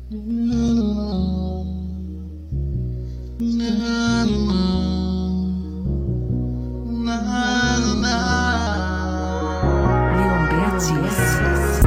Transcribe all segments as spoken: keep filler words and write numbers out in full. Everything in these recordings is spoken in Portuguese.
Leon Beatriz.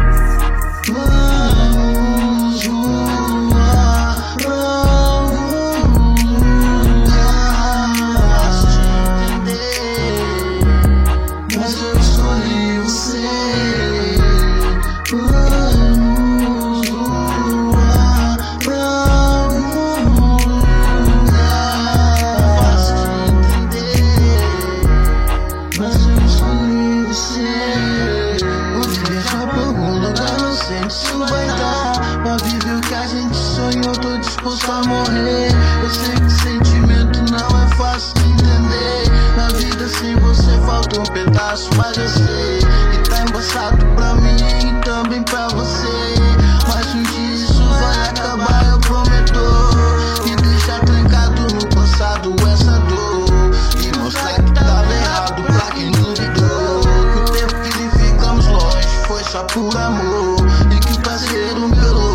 Isso vai dar pra viver o que a gente sonhou. Tô disposto a morrer. Eu sei que sentimento não é fácil de entender. Na vida sem você falta um pedaço, mas eu sei que tá embaçado pra mim e também pra você. Mas um dia isso vai acabar, eu prometo. E deixar trancado no passado essa dor e mostrar que tava errado pra quem duvidou. Que o tempo que ficamos longe foi só por amor. Parceiro pelo